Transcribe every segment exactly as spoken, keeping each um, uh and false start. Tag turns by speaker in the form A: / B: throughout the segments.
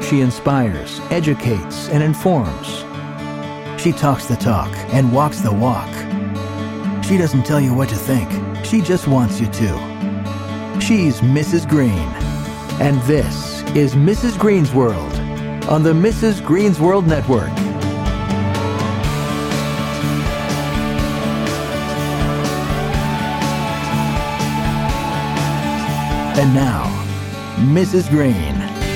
A: She inspires, educates, and informs. She talks the talk and walks the walk. She doesn't tell you what to think. She just wants you to. She's Missus Green. And this is Missus Green's World on the Missus Green's World Network. And now, Missus Green.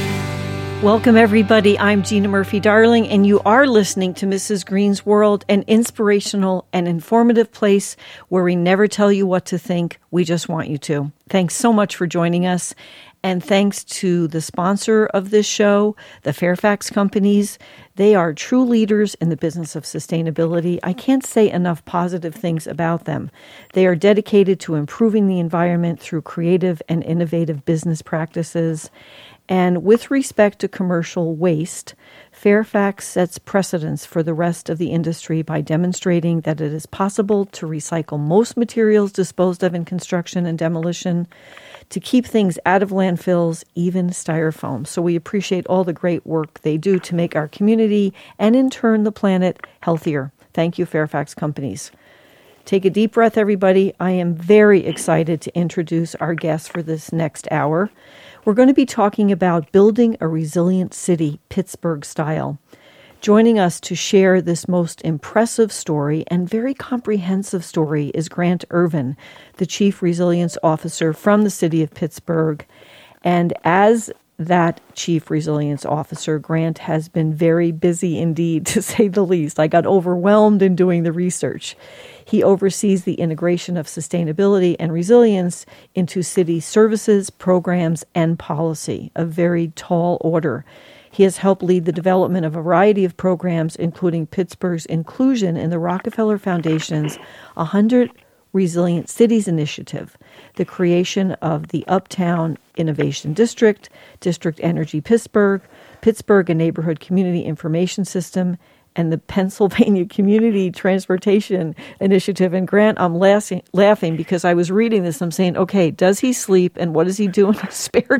B: Welcome, everybody. I'm Gina Murphy-Darling, and you are listening to Missus Green's World, an inspirational and informative place where we never tell you what to think. We just want you to. Thanks so much for joining us. And thanks to the sponsor of this show, the Fairfax Companies. They are true leaders in the business of sustainability. I can't say enough positive things about them. They are dedicated to improving the environment through creative and innovative business practices. And with respect to commercial waste, Fairfax sets precedents for the rest of the industry by demonstrating that it is possible to recycle most materials disposed of in construction and demolition, to keep things out of landfills, even styrofoam. So we appreciate all the great work they do to make our community and in turn the planet healthier. Thank you, Fairfax Companies. Take a deep breath, everybody. I am very excited to introduce our guest for this next hour. We're going to be talking about building a resilient city, Pittsburgh style. Joining us to share this most impressive story and very comprehensive story is Grant Irvin, the Chief Resilience Officer from the city of Pittsburgh. And as that Chief Resilience Officer, Grant has been very busy indeed, to say the least. I got overwhelmed in doing the research. He oversees the integration of sustainability and resilience into city services, programs, and policy, a very tall order. He has helped lead the development of a variety of programs, including Pittsburgh's inclusion in the Rockefeller Foundation's one hundred Resilient Cities Initiative, the creation of the Uptown Innovation District, District Energy Pittsburgh, Pittsburgh a Neighborhood Community Information System, and the Pennsylvania Community Transportation Initiative. And Grant, I'm laughing, laughing because I was reading this. I'm saying, okay, does he sleep and what does he do in his spare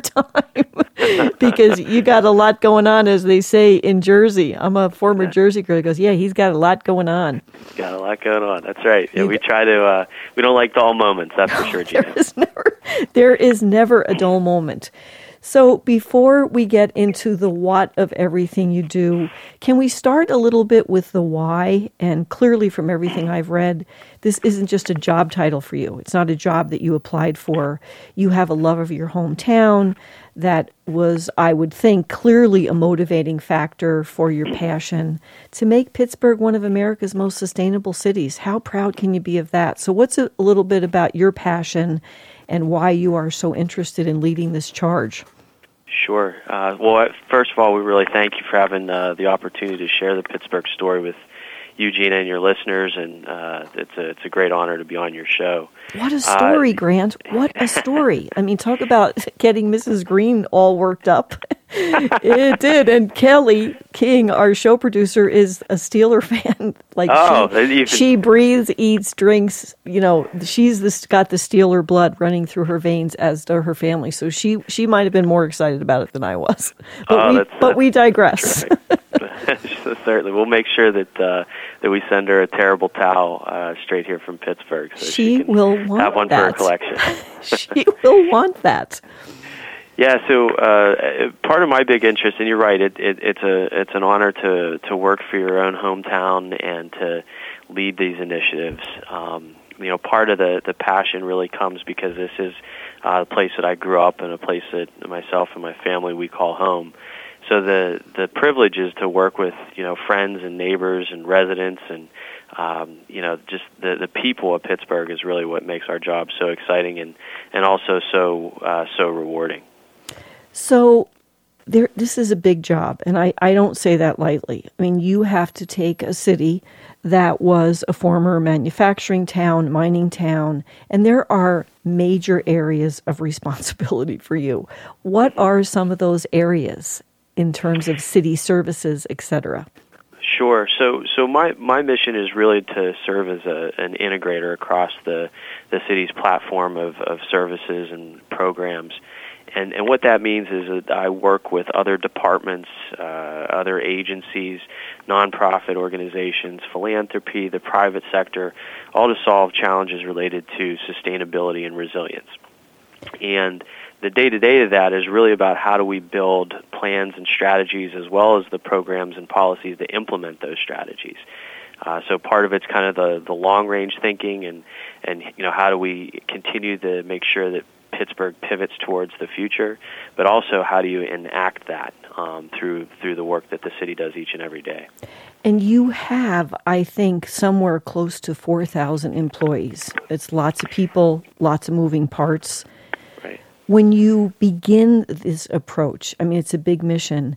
B: time? Because you got a lot going on, as they say in Jersey. I'm a former Jersey girl. He goes, yeah, he's got a lot going on.
C: He's got a lot going on. That's right. Yeah, we try to, uh, we don't like dull moments, that's for sure, Gina.
B: There is never, there is never a dull moment. So before we get into the what of everything you do, can we start a little bit with the why? And clearly from everything I've read, this isn't just a job title for you. It's not a job that you applied for. You have a love of your hometown that was, I would think, clearly a motivating factor for your passion to make Pittsburgh one of America's most sustainable cities. How proud can you be of that? So what's a little bit about your passion and why you are so interested in leading this charge?
C: Sure. Uh, well, first of all, we really thank you for having uh, the opportunity to share the Pittsburgh story with you, Gina, and your listeners, and uh, it's a it's a great honor to be on your show.
B: What a story, uh, Grant. What a story. I mean, talk about getting Missus Green all worked up. It did. And Kelly King, our show producer, is a Steeler fan. Like
C: oh,
B: she,
C: can...
B: she breathes, eats, drinks. You know, she's this, got the Steeler blood running through her veins, as do her family. So she she might have been more excited about it than I was. But
C: oh,
B: we
C: that's,
B: but we digress.
C: Certainly, we'll make sure that uh, that we send her a terrible towel uh, straight here from Pittsburgh, so
B: she,
C: she can
B: will want
C: have one
B: that.
C: for her collection.
B: She will want that.
C: Yeah, so uh, part of my big interest, and you're right, it, it, it's a it's an honor to to work for your own hometown and to lead these initiatives. Um, you know, part of the, the passion really comes because this is uh, a place that I grew up in, a place that myself and my family we call home. So the the privilege is to work with you know friends and neighbors and residents and um, you know just the the people of Pittsburgh is really what makes our job so exciting and and also so uh, so rewarding.
B: So there, this is a big job, and I, I don't say that lightly. I mean, you have to take a city that was a former manufacturing town, mining town, and there are major areas of responsibility for you. What are some of those areas in terms of city services, et cetera?
C: Sure. So, so my, my mission is really to serve as a, an integrator across the, the city's platform of, of services and programs. And, and what that means is that I work with other departments, uh, other agencies, nonprofit organizations, philanthropy, the private sector, all to solve challenges related to sustainability and resilience. And the day-to-day of that is really about how do we build plans and strategies as well as the programs and policies that implement those strategies. Uh, so part of it's kind of the, the long-range thinking and, and, you know, how do we continue to make sure that Pittsburgh pivots towards the future, but also how do you enact that um, through through the work that the city does each and every day.
B: And you have, I think, somewhere close to four thousand employees. It's lots of people, lots of moving parts.
C: Right.
B: When you begin this approach, I mean, it's a big mission,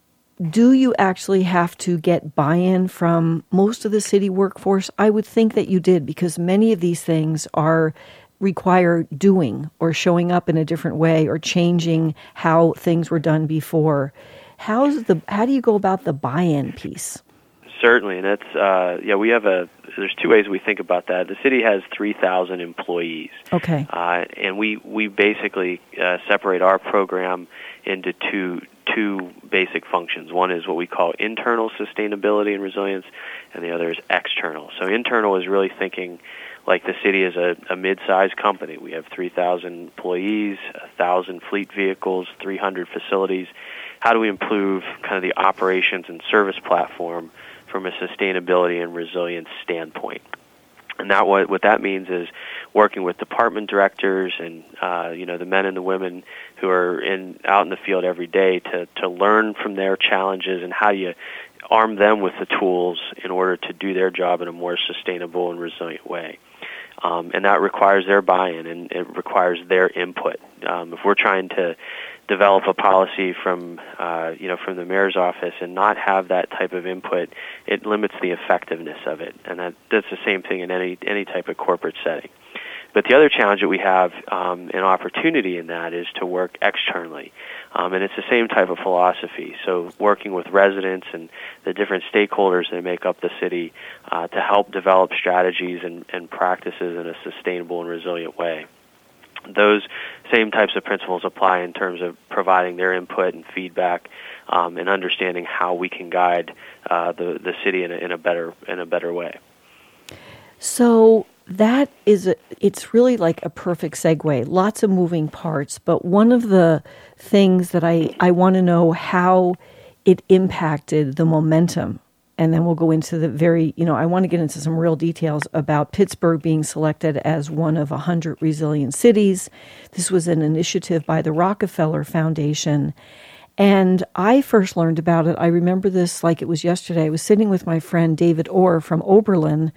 B: do you actually have to get buy-in from most of the city workforce? I would think that you did, because many of these things are require doing or showing up in a different way or changing how things were done before. How's the how do you go about the buy-in piece?
C: Certainly, and that's uh, yeah. We have a. There's two ways we think about that. The city has three thousand employees.
B: Okay.
C: Uh, and we we basically uh, separate our program into two two basic functions. One is what we call internal sustainability and resilience, and the other is external. So internal is really thinking like the city is a, a mid-sized company. We have three thousand employees, one thousand fleet vehicles, three hundred facilities. How do we improve kind of the operations and service platform from a sustainability and resilience standpoint? And that what, what that means is working with department directors and uh, you know the men and the women who are in out in the field every day to, to learn from their challenges and how you arm them with the tools in order to do their job in a more sustainable and resilient way. Um, and that requires their buy-in, and it requires their input. Um, if we're trying to develop a policy from, uh, you know, from the mayor's office and not have that type of input, it limits the effectiveness of it. And that, that's the same thing in any any type of corporate setting. But the other challenge that we have, um, an opportunity in that, is to work externally. Um, and it's the same type of philosophy. So working with residents and the different stakeholders that make up the city uh, to help develop strategies and, and practices in a sustainable and resilient way. Those same types of principles apply in terms of providing their input and feedback um, and understanding how we can guide uh, the, the city in a, in a better in a better way.
B: So that is, a, it's really like a perfect segue. Lots of moving parts, but one of the things that I, I want to know how it impacted the momentum, and then we'll go into the very, you know, I want to get into some real details about Pittsburgh being selected as one of one hundred resilient cities. This was an initiative by the Rockefeller Foundation, and I first learned about it, I remember this like it was yesterday. I was sitting with my friend David Orr from Oberlin,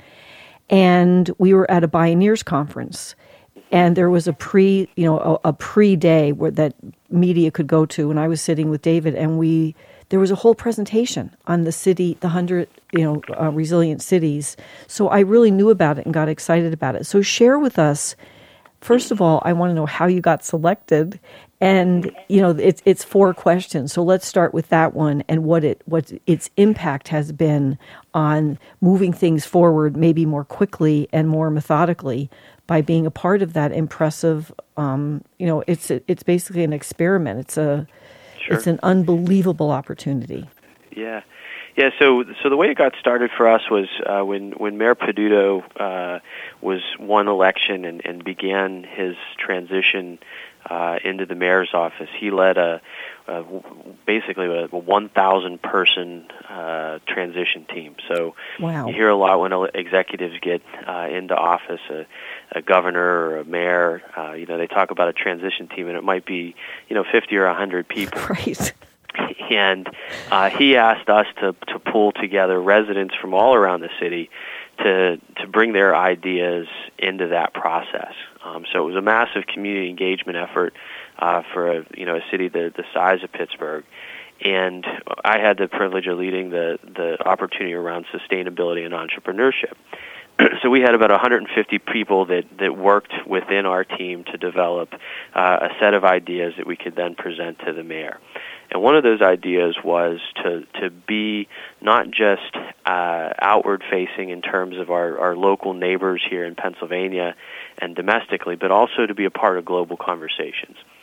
B: and we were at a Bioneers conference, and there was a pre, you know, a, a pre-day where that media could go to, and I was sitting with David, and we, there was a whole presentation on the city, the hundred, you know, uh, resilient cities. So I really knew about it and got excited about it. So share with us, first of all, I want to know how you got selected, and you know, it's it's four questions. So let's start with that one and what it what its impact has been on moving things forward, maybe more quickly and more methodically, by being a part of that impressive. Um, you know, it's it's basically an experiment. It's a
C: Sure.
B: It's an unbelievable opportunity.
C: Yeah. Yeah, so so the way it got started for us was uh, when, when Mayor Peduto uh, was won election and, and began his transition uh, into the mayor's office. He led a, a basically a one thousand person uh, transition team. So
B: wow.
C: You hear a lot when executives get uh, into office, a, a governor or a mayor, uh, you know, they talk about a transition team, and it might be, you know, fifty or one hundred people.
B: Right.
C: And uh, he asked us to, to pull together residents from all around the city to to bring their ideas into that process. Um, so it was a massive community engagement effort uh, for a you know a city the the size of Pittsburgh. And I had the privilege of leading the the opportunity around sustainability and entrepreneurship. So we had about one hundred fifty people that, that worked within our team to develop uh, a set of ideas that we could then present to the mayor. And one of those ideas was to, to be not just uh, outward-facing in terms of our, our local neighbors here in Pennsylvania and domestically, but also to be a part of global conversations.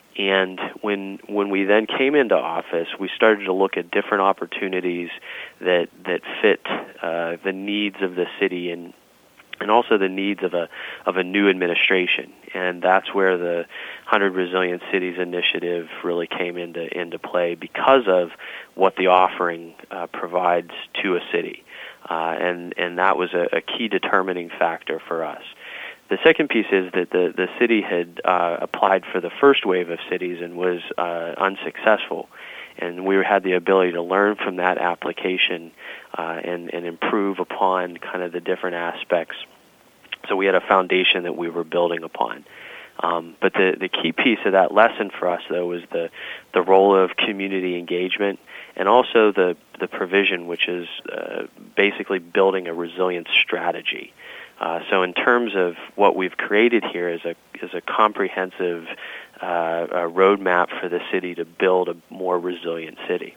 C: And when when we then came into office, we started to look at different opportunities that that fit uh, the needs of the city and and also the needs of a of a new administration. And that's where the one hundred Resilient Cities initiative really came into into play because of what the offering uh, provides to a city. Uh, and, and that was a, a key determining factor for us. The second piece is that the, the city had uh, applied for the first wave of cities and was uh, unsuccessful. And we had the ability to learn from that application uh, and, and improve upon kind of the different aspects. So we had a foundation that we were building upon. Um, but the, the key piece of that lesson for us, though, was the, the role of community engagement and also the, the provision, which is uh, basically building a resilience strategy. Uh, so in terms of what we've created here is a, is a comprehensive uh, a roadmap for the city to build a more resilient city.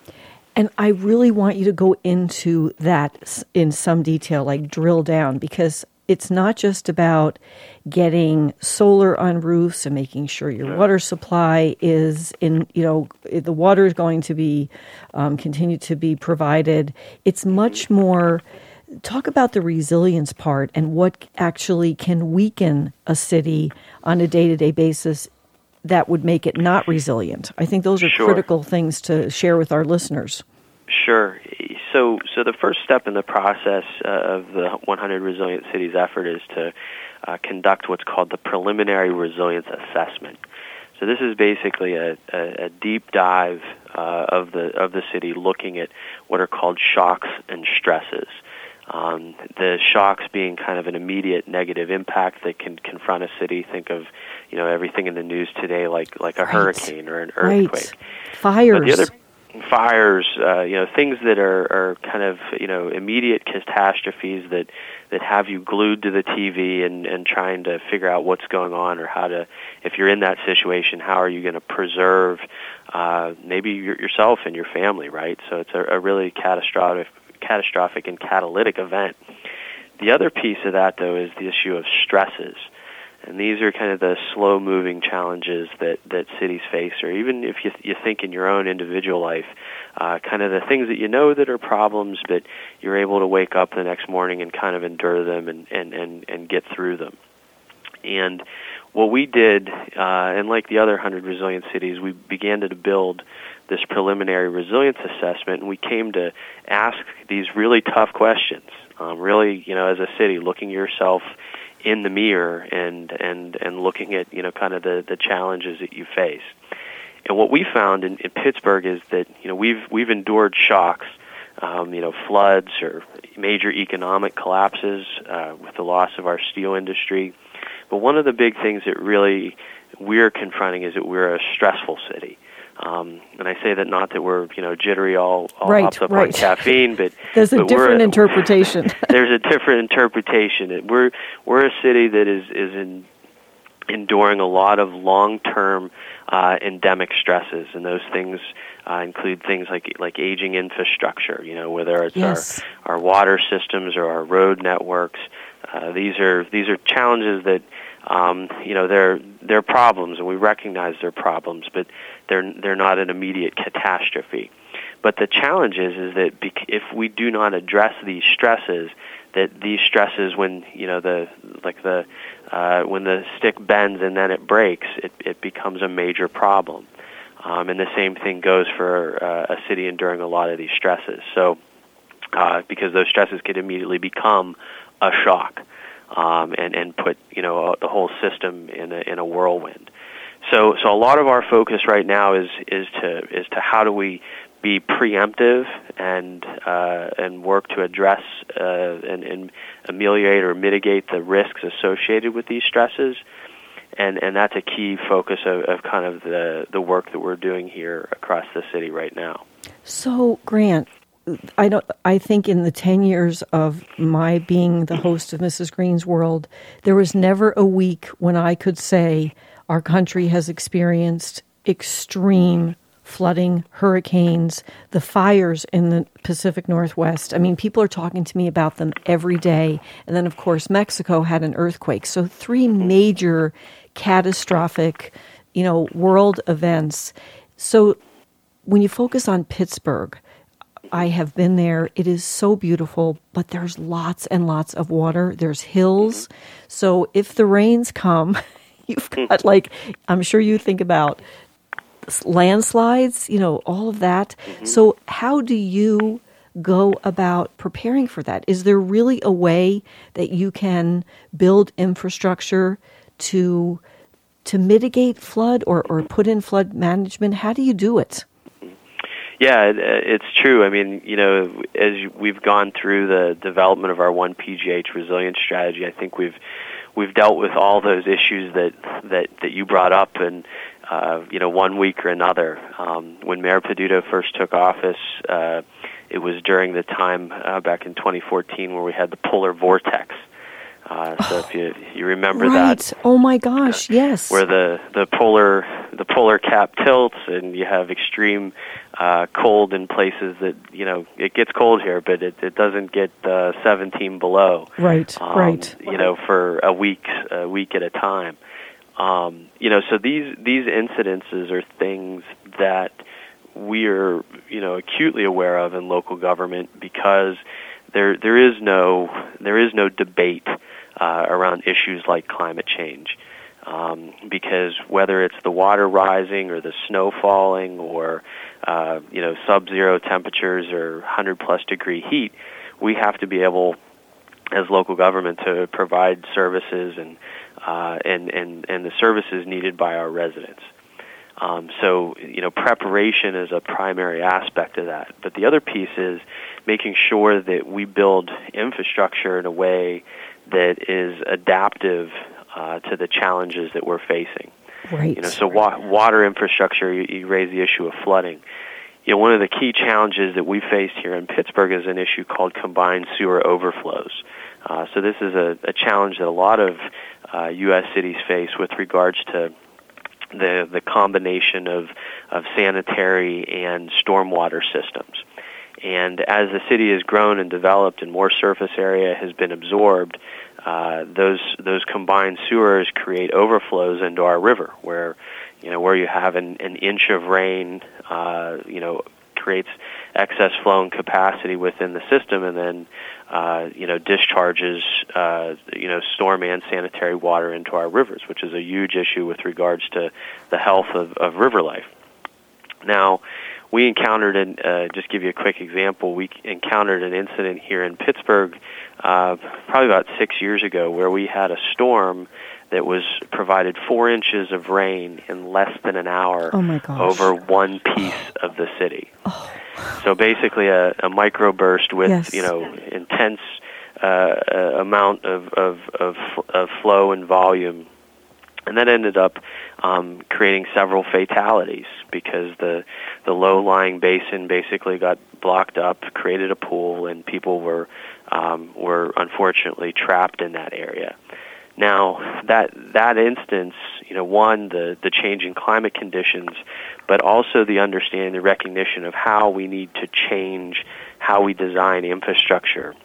B: And I really want you to go into that in some detail, like drill down, because it's not just about getting solar on roofs and making sure your water supply is in, you know, the water is going to be, um, continue to be provided. It's much more, talk about the resilience part and what actually can weaken a city on a day-to-day basis that would make it not resilient. I think those are
C: Sure.
B: critical things to share with our listeners.
C: Sure. So, so the first step in the process uh, of the one hundred Resilient Cities effort is to uh, conduct what's called the preliminary resilience assessment. So this is basically a, a, a deep dive uh, of the of the city, looking at what are called shocks and stresses. Um, the shocks being kind of an immediate negative impact that can confront a city. Think of, you know, everything in the news today, like like a
B: Right.
C: hurricane or an earthquake.
B: Right. Fires.
C: But the other fires, uh, you know, things that are, are kind of, you know, immediate catastrophes that, that have you glued to the T V and, and trying to figure out what's going on or how to, if you're in that situation, how are you going to preserve uh, maybe your, yourself and your family, right? So it's a, a really catastrophic, catastrophic and catalytic event. The other piece of that, though, is the issue of stresses. And these are kind of the slow-moving challenges that, that cities face, or even if you, you think in your own individual life, uh, kind of the things that you know that are problems, but you're able to wake up the next morning and kind of endure them and, and, and, and get through them. And what we did, uh, and like the other one hundred Resilient Cities, we began to build this preliminary resilience assessment, and we came to ask these really tough questions. Um, really, you know, as a city, looking yourself in the mirror and, and, and looking at, you know, kind of the, the challenges that you face. And what we found in, in Pittsburgh is that, you know, we've we've endured shocks, um, you know, floods or major economic collapses uh, with the loss of our steel industry. But one of the big things that really we're confronting is that we're a stressful city. Um, and I say that not that we're, you know, jittery all, all
B: right,
C: hopped up
B: right.
C: on caffeine, but
B: there's a
C: but
B: different
C: we're,
B: interpretation.
C: There's a different interpretation. We're we're a city that is is in, enduring a lot of long-term uh, endemic stresses, and those things uh, include things like like aging infrastructure. You know, whether it's
B: Yes.
C: our our water systems or our road networks. Uh, these are these are challenges that. Um, you know, they're they're problems, and we recognize they're problems, but they're they're not an immediate catastrophe. But the challenge is, is that bec- if we do not address these stresses, that these stresses, when you know the like the uh, when the stick bends and then it breaks, it, it becomes a major problem. Um, and the same thing goes for uh, a city enduring a lot of these stresses. So, uh, because those stresses could immediately become a shock. Um, and, and put, you know, uh, the whole system in a, in a whirlwind. So, so a lot of our focus right now is, is to, is to how do we be preemptive and, uh, and work to address, uh, and, and ameliorate or mitigate the risks associated with these stresses. And, and that's a key focus of, of kind of the, the work that we're doing here across the city right now.
B: So, Grant, I don't. I think in the ten years of my being the host of Missus Green's World, there was never a week when I could say our country has experienced extreme flooding, hurricanes, the fires in the Pacific Northwest. I mean, people are talking to me about them every day. And then, of course, Mexico had an earthquake. So three major catastrophic you know, world events. So when you focus on Pittsburgh, I have been there. It is so beautiful, but there's lots and lots of water. There's hills. So if the rains come, you've got like, I'm sure you think about landslides, you know, all of that. Mm-hmm. So how do you go about preparing for that? Is there really a way that you can build infrastructure to to mitigate flood or, or put in flood management? How do you do it?
C: Yeah, it's true. I mean, you know, as we've gone through the development of our One P G H resilience strategy, I think we've we've dealt with all those issues that that, that you brought up, and uh, you know, one week or another. Um, when Mayor Peduto first took office, uh, it was during the time uh, back in twenty fourteen where we had the polar vortex. Uh, so if you you remember
B: right.
C: that,
B: oh my gosh, yes,
C: where the, the polar the polar cap tilts and you have extreme uh, cold in places that, you know, it gets cold here, but it, it doesn't get uh, seventeen below.
B: Right,
C: um,
B: right.
C: You know, for a week a week at a time. Um, you know, so these these incidences are things that we are, you know, acutely aware of in local government because there there is no there is no debate uh, around issues like climate change, um, because whether it's the water rising or the snow falling or uh, you know sub-zero temperatures or one hundred plus degree heat, we have to be able, as local government, to provide services and uh, and and and the services needed by our residents. Um, so, you know, preparation is a primary aspect of that. But the other piece is making sure that we build infrastructure in a way that is adaptive uh, to the challenges that we're facing.
B: Right.
C: You know, so wa- water infrastructure, you, you raise the issue of flooding. You know, one of the key challenges that we faced here in Pittsburgh is an issue called combined sewer overflows. Uh, so this is a, a challenge that a lot of uh, U S cities face with regards to the the combination of, of sanitary and stormwater systems. And as the city has grown and developed and more surface area has been absorbed, uh, those those combined sewers create overflows into our river, where you know where you have an, an inch of rain, uh, you know, creates excess flow and capacity within the system, and then uh, you know discharges uh, you know storm and sanitary water into our rivers, which is a huge issue with regards to the health of, of river life. Now, we encountered, an, uh, just give you a quick example, we encountered an incident here in Pittsburgh uh, probably about six years ago where we had a storm that was provided four inches of rain in less than an hour
B: oh my gosh.
C: over one piece of the city.
B: Oh.
C: So basically a, a microburst with,
B: yes.
C: you know, intense uh, uh, amount of, of, of, of flow and volume. And that ended up um, creating several fatalities because the the low-lying basin basically got blocked up, created a pool, and people were um, were unfortunately trapped in that area. Now, that that instance, you know, one, the, the changing climate conditions, but also the understanding, the recognition of how we need to change how we design infrastructure.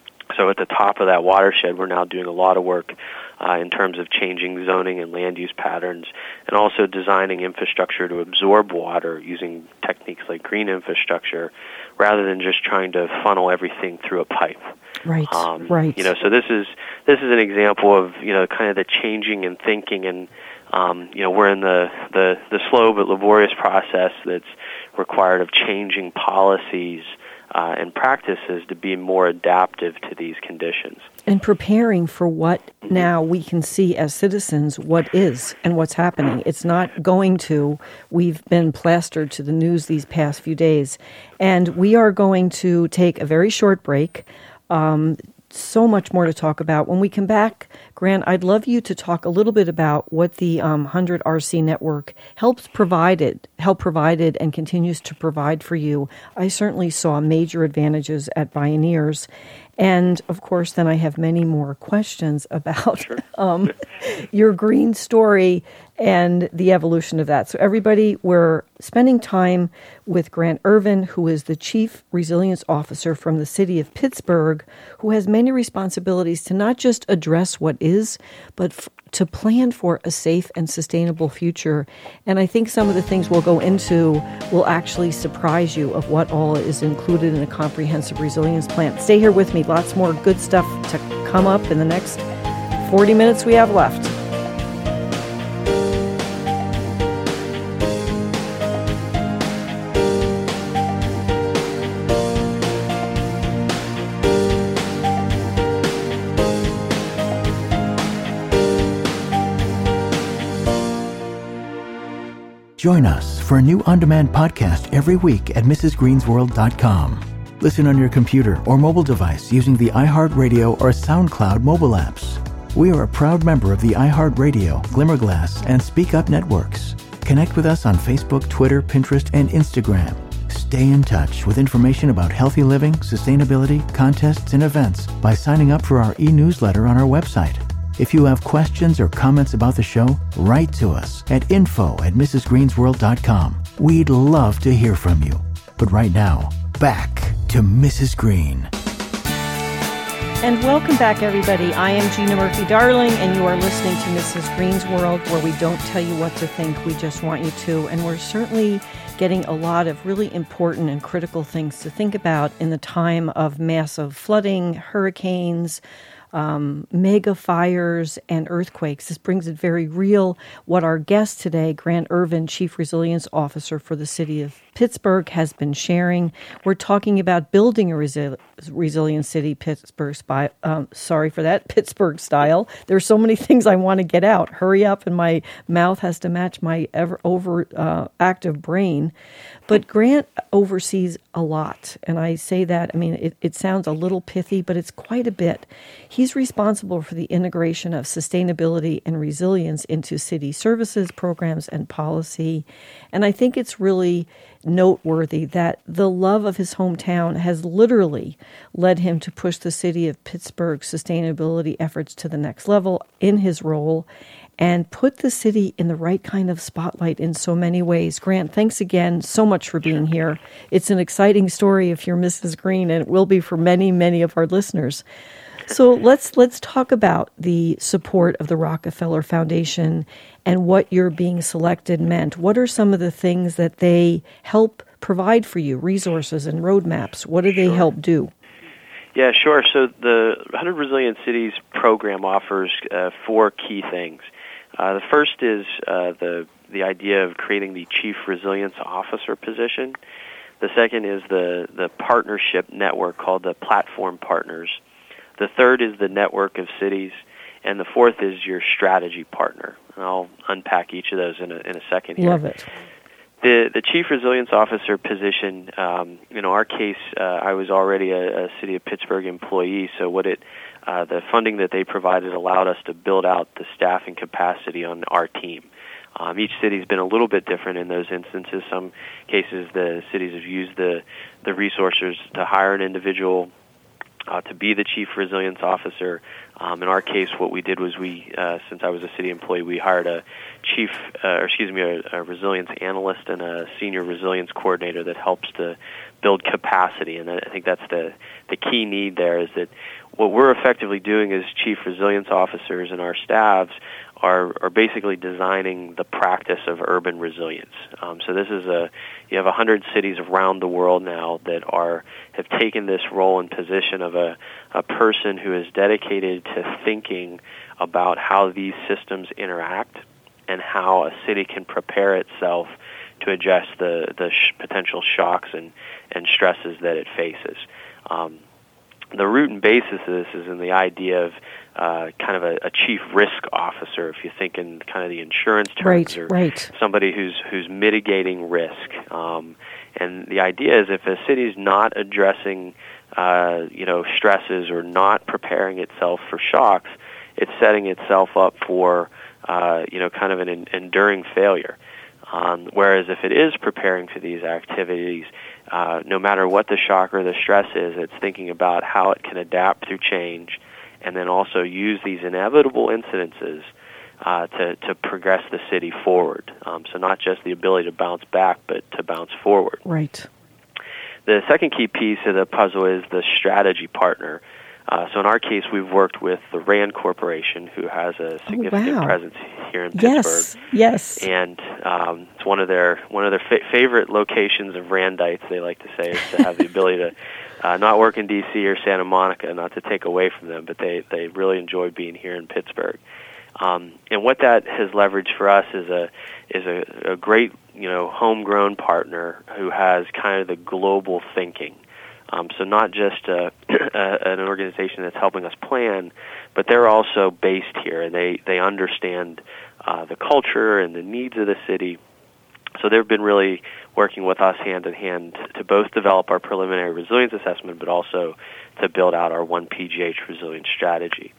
C: So at the top of that watershed, we're now doing a lot of work uh, in terms of changing zoning and land use patterns, and also designing infrastructure to absorb water using techniques like green infrastructure, rather than just trying to funnel everything through a pipe.
B: Right,
C: um,
B: right.
C: You know, so this is this is an example of you know kind of the changing and thinking, and um, you know we're in the, the the slow but laborious process that's required of changing policies uh, and practices to be more adaptive to these conditions.
B: And preparing for what now we can see as citizens what is and what's happening. It's not going to, we've been plastered to the news these past few days. And we are going to take a very short break. Um, so much more to talk about. When we come back, Grant, I'd love you to talk a little bit about what the um, one hundred R C network helps provided, help provided and continues to provide for you. I certainly saw major advantages at Bioneers. And, of course, then I have many more questions about
C: Sure.
B: um, your green story and the evolution of that. So, everybody, we're spending time with Grant Ervin, who is the Chief Resilience Officer from the city of Pittsburgh, who has many responsibilities to not just address what is, but f- to plan for a safe and sustainable future. And I think some of the things we'll go into will actually surprise you of what all is included in a comprehensive resilience plan. Stay here with me. Lots more good stuff to come up in the next forty minutes we have left.
A: Join us for a new on-demand podcast every week at Missus Greens World dot com. Listen on your computer or mobile device using the iHeartRadio or SoundCloud mobile apps. We are a proud member of the iHeartRadio, Glimmerglass, and Speak Up networks. Connect with us on Facebook, Twitter, Pinterest, and Instagram. Stay in touch with information about healthy living, sustainability, contests, and events by signing up for our e-newsletter on our website. If you have questions or comments about the show, write to us at info at Missus Greens World dot com. We'd love to hear from you. But right now, back to Missus Green.
B: And welcome back, everybody. I am Gina Murphy-Darling, and you are listening to Missus Green's World, where we don't tell you what to think, we just want you to. And we're certainly getting a lot of really important and critical things to think about in the time of massive flooding, hurricanes, Um, mega fires and earthquakes. This brings it very real. What our guest today, Grant Irvin, Chief Resilience Officer for the City of Pittsburgh, has been sharing. We're talking about building a resi- resilient city, Pittsburgh spy, um, sorry for that, Pittsburgh style. There's so many things I want to get out. Hurry up, and my mouth has to match my ever over uh, active brain. But Grant oversees a lot, and I say that, I mean, it, it sounds a little pithy, but it's quite a bit. He's responsible for the integration of sustainability and resilience into city services, programs, and policy. And I think it's really noteworthy that the love of his hometown has literally led him to push the city of Pittsburgh's sustainability efforts to the next level in his role and put the city in the right kind of spotlight in so many ways. Grant, thanks again so much for being here. It's an exciting story if you're Missus Green, and it will be for many, many of our listeners. So let's let's talk about the support of the Rockefeller Foundation and what your being selected meant. What are some of the things that they help provide for you, resources and roadmaps? What do they
C: Sure.
B: help do?
C: Yeah, sure. So the one hundred Resilient Cities program offers uh, four key things. Uh, the first is uh, the the idea of creating the Chief Resilience Officer position. The second is the, the partnership network called the Platform Partners. The third is the network of cities. And the fourth is your strategy partner. And I'll unpack each of those in a, in a second here.
B: Love it.
C: The the Chief Resilience Officer position, um, in our case, uh, I was already a, a City of Pittsburgh employee, so what it uh, the funding that they provided allowed us to build out the staffing capacity on our team. Um, each city's been a little bit different in those instances. Some cases the cities have used the, the resources to hire an individual uh, to be the Chief Resilience Officer. Um, in our case, what we did was we, uh, since I was a city employee, we hired a chief, uh, or excuse me, a, a resilience analyst and a senior resilience coordinator that helps to build capacity. And I think that's the, the key need there, is that what we're effectively doing as chief resilience officers and our staffs are, are basically designing the practice of urban resilience. Um, so this is a, you have one hundred cities around the world now that are have taken this role and position of a, a person who is dedicated to thinking about how these systems interact and how a city can prepare itself to address the, the sh- potential shocks and, and stresses that it faces. Um, the root and basis of this is in the idea of uh, kind of a, a chief risk officer, if you think in kind of the insurance terms,
B: right,
C: or
B: right.
C: somebody who's who's mitigating risk. Um, and the idea is if a city is not addressing uh, you know stresses or not preparing itself for shocks, it's setting itself up for uh, you know kind of an en- enduring failure. Um, whereas if it is preparing for these activities, uh, no matter what the shock or the stress is, it's thinking about how it can adapt through change, and then also use these inevitable incidences uh, to, to progress the city forward. Um, so not just the ability to bounce back, but to bounce forward.
B: Right.
C: The second key piece of the puzzle is the strategy partner. Uh, so in our case, we've worked with the RAND Corporation, who has a significant
B: oh, wow.
C: presence here in
B: yes,
C: Pittsburgh.
B: Yes,
C: and um, it's one of their one of their fa- favorite locations of Randites. They like to say is to have the ability to uh, not work in D C or Santa Monica, not to take away from them, but they they really enjoy being here in Pittsburgh. Um, and what that has leveraged for us is a is a, a great you know homegrown partner who has kind of the global thinking. Um, so not just uh, a, an organization that's helping us plan, but they're also based here, and they, they understand uh, the culture and the needs of the city. So they've been really working with us hand in hand to both develop our preliminary resilience assessment, but also to build out our one P G H resilience strategy.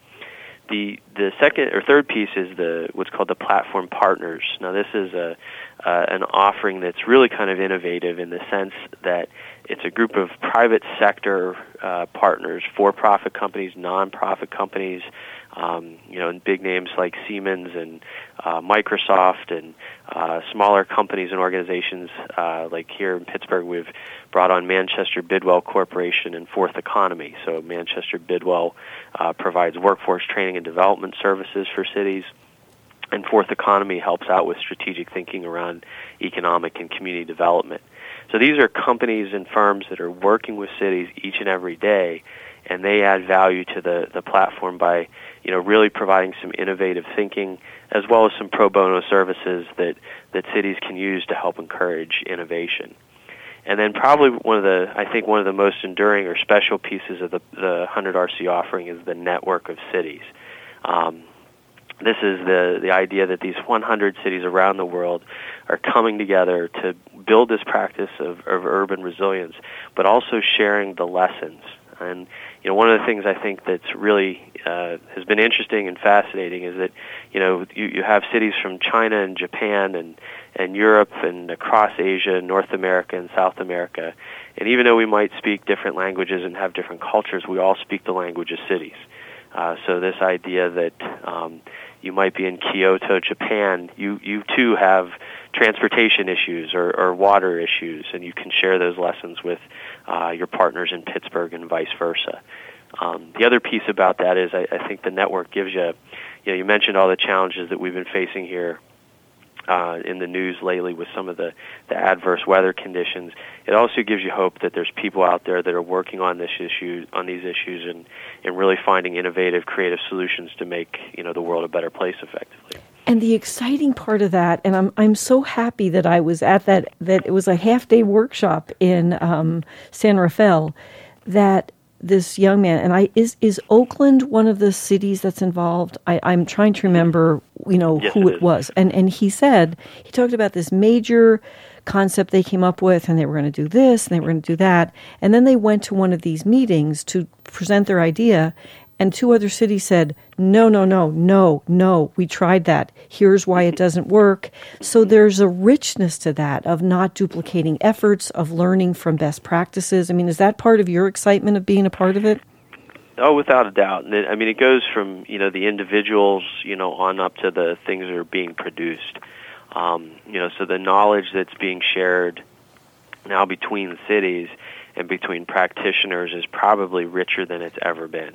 C: The the second or third piece is the what's called the platform partners. Now this is a uh, an offering that's really kind of innovative in the sense that it's a group of private sector uh, partners, for-profit companies, non-profit companies, um, you know, and big names like Siemens and uh, Microsoft, and uh, smaller companies and organizations uh, like here in Pittsburgh, we've brought on Manchester Bidwell Corporation and Fourth Economy. So Manchester Bidwell uh, provides workforce training and development services for cities, and Fourth Economy helps out with strategic thinking around economic and community development. So these are companies and firms that are working with cities each and every day, and they add value to the, the platform by, you know, really providing some innovative thinking as well as some pro bono services that, that cities can use to help encourage innovation. And then probably one of the, I think one of the most enduring or special pieces of the, the one hundred R C offering is the network of cities. Um, This is the, the idea that these one hundred cities around the world are coming together to build this practice of, of urban resilience, but also sharing the lessons. And you know, one of the things I think that's really uh, has been interesting and fascinating is that you know you, you have cities from China and Japan and and Europe and across Asia, North America and South America. And even though we might speak different languages and have different cultures, we all speak the language of cities. Uh, so this idea that um, you might be in Kyoto, Japan, you, you too have transportation issues or, or water issues, and you can share those lessons with uh, your partners in Pittsburgh and vice versa. Um, the other piece about that is I, I think the network gives you, you know, you mentioned all the challenges that we've been facing here Uh, in the news lately with some of the, the adverse weather conditions. It also gives you hope that there's people out there that are working on this issue, on these issues, and, and really finding innovative, creative solutions to make you know the world a better place effectively.
B: And the exciting part of that, and I'm I'm so happy that I was at that that it was a half day workshop in um, San Rafael, that this young man, and I is is Oakland one of the cities that's involved? I, I'm trying to remember, you know,
C: yes,
B: who
C: it,
B: it was. And and he said, he talked about this major concept they came up with, and they were going to do this, and they were going to do that. And then they went to one of these meetings to present their idea, and two other cities said, no, no, no, no, no, we tried that. Here's why it doesn't work. So there's a richness to that of not duplicating efforts, of learning from best practices. I mean, is that part of your excitement of being a part of it?
C: Oh, without a doubt. And it, I mean, it goes from, you know, the individuals, you know, on up to the things that are being produced. Um, you know, so the knowledge that's being shared now between cities and between practitioners is probably richer than it's ever been.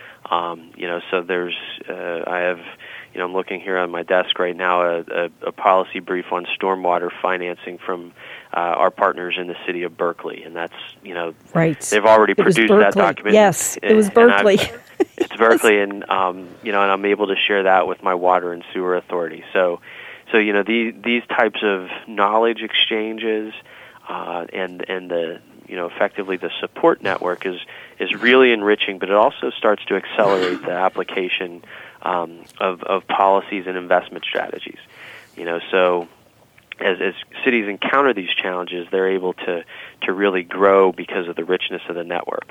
C: Um, you know, so there's, uh, I have, you know, I'm looking here on my desk right now, a, a, a policy brief on stormwater financing from uh, our partners in the city of Berkeley, and that's, you know,
B: right.
C: They've already
B: it
C: produced that document.
B: Yes, it was Berkeley.
C: It's Berkeley, and um, you know, and I'm able to share that with my water and sewer authority. So, so you know, these these types of knowledge exchanges, uh, and and the you know, effectively the support network is is really enriching, but it also starts to accelerate the application um, of of policies and investment strategies. You know, so as as cities encounter these challenges, they're able to to really grow because of the richness of the network.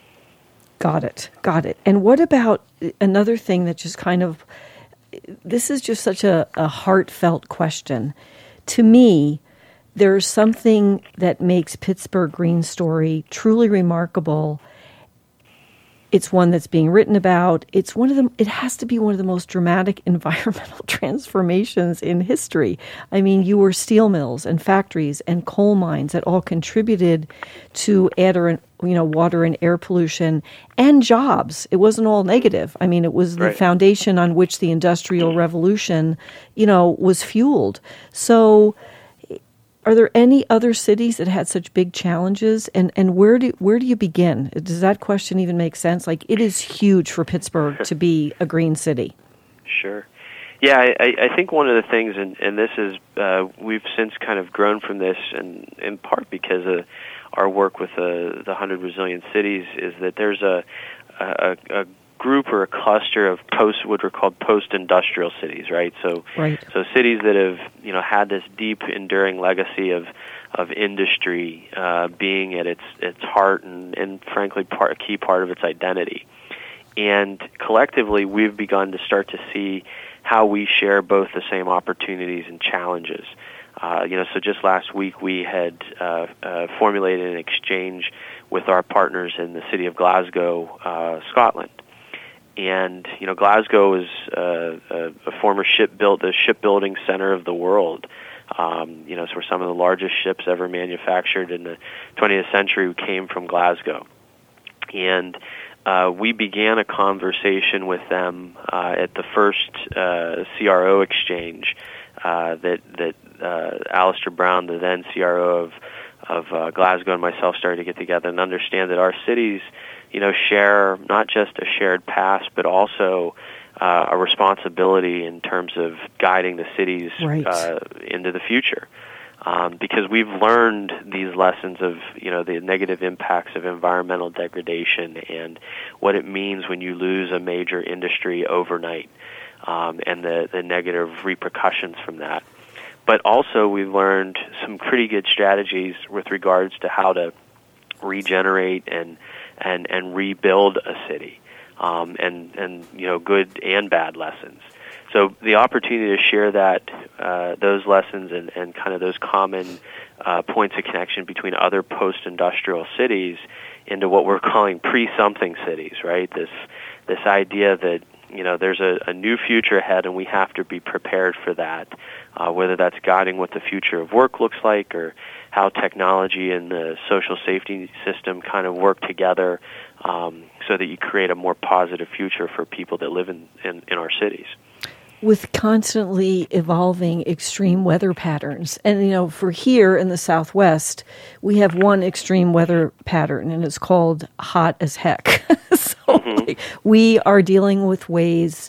B: Got it. Got it. And what about another thing that just kind of, this is just such a, a heartfelt question. To me, there's something that makes Pittsburgh Green Story truly remarkable It's one that's being written about. It's one of the, it has to be one of the most dramatic environmental transformations in history. I mean, you were steel mills and factories and coal mines that all contributed to air and, you know, water and air pollution and jobs. It wasn't all negative. I mean, it was the
C: right.
B: foundation on which the Industrial Revolution, you know, was fueled. So, are there any other cities that had such big challenges, and, and where do where do you begin? Does that question even make sense? Like, it is huge for Pittsburgh to be a green city.
C: Sure. Yeah, I, I think one of the things, and, and this is, uh, we've since kind of grown from this, and in part because of our work with the, the one hundred Resilient Cities, is that there's a, a, a group or a cluster of post what are called post-industrial cities, right? So,
B: right.
C: so cities that have, you know, had this deep, enduring legacy of of industry uh, being at its its heart and, and frankly, part a key part of its identity. And collectively, we've begun to start to see how we share both the same opportunities and challenges. Uh, you know, so just last week we had uh, uh, formulated an exchange with our partners in the city of Glasgow, uh, Scotland. And, you know, Glasgow is uh, a, a former shipbuild, the shipbuilding center of the world. Um, you know, it's where some of the largest ships ever manufactured in the twentieth century came from Glasgow. And uh, we began a conversation with them uh, at the first uh, C R O exchange uh, that that uh, Alistair Brown, the then C R O of of uh, Glasgow, and myself started to get together and understand that our cities, you know, share not just a shared past, but also uh, a responsibility in terms of guiding the cities
B: right.
C: uh, into the future. Um, because we've learned these lessons of, you know, the negative impacts of environmental degradation and what it means when you lose a major industry overnight, um, and the, the negative repercussions from that. But also we've learned some pretty good strategies with regards to how to regenerate and and, and rebuild a city, um, and, and, you know, good and bad lessons. So the opportunity to share that, uh, those lessons and, and kind of those common uh, points of connection between other post-industrial cities into what we're calling pre-something cities, right? This this idea that, you know, there's a, a new future ahead and we have to be prepared for that, uh, whether that's guiding what the future of work looks like or how technology and the social safety system kind of work together, um, so that you create a more positive future for people that live in, in, in our cities.
B: With constantly evolving extreme weather patterns. And, you know, for here in the Southwest, we have one extreme weather pattern, and it's called hot as heck. so
C: mm-hmm.
B: like, we are dealing with ways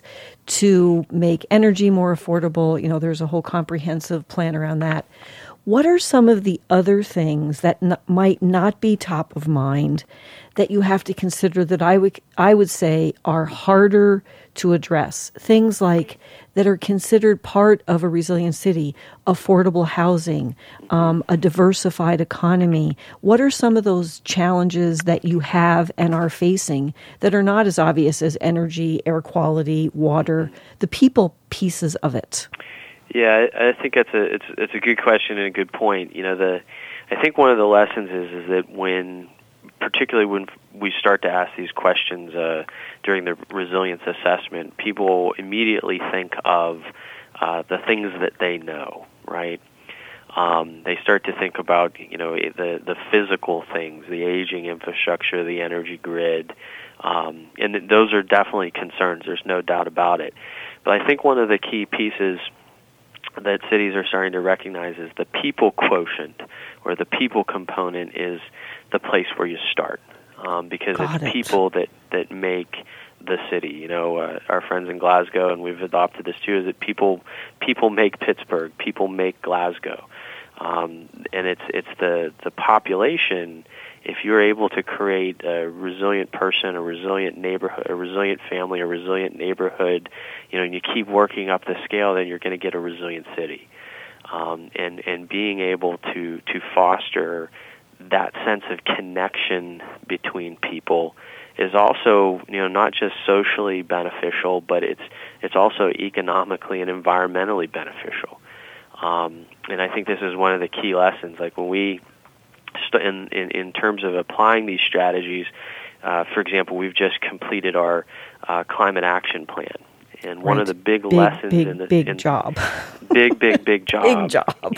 B: to make energy more affordable. You know, there's a whole comprehensive plan around that. What are some of the other things that n- might not be top of mind that you have to consider that I would I would say are harder to address? Things like that are considered part of a resilient city, affordable housing, um, a diversified economy. What are some of those challenges that you have and are facing that are not as obvious as energy, air quality, water, the people pieces of it?
C: Yeah, I think that's a it's it's a good question and a good point. You know, the I think one of the lessons is is that when, particularly when we start to ask these questions uh, during the resilience assessment, people immediately think of uh, the things that they know, right? Um, they start to think about, you know, the the physical things, the aging infrastructure, the energy grid, um, and those are definitely concerns. There's no doubt about it. But I think one of the key pieces that cities are starting to recognize is the people quotient, or the people component is the place where you start, um, because
B: Got
C: it's
B: it.
C: people that, that make the city. You know, uh, our friends in Glasgow, and we've adopted this too, is that people people make Pittsburgh, people make Glasgow, um, and it's it's the the population. If you're able to create a resilient person, a resilient neighborhood, a resilient family, a resilient neighborhood, you know, and you keep working up the scale, then you're going to get a resilient city. Um, and and being able to to foster that sense of connection between people is also, you know, not just socially beneficial, but it's it's also economically and environmentally beneficial. Um, and I think this is one of the key lessons. Like when we in, in, in terms of applying these strategies, uh, for example, we've just completed our uh, climate action plan. And one
B: right.
C: of the big,
B: big
C: lessons
B: big,
C: in the
B: big
C: in,
B: job,
C: big, big, big job,
B: big job,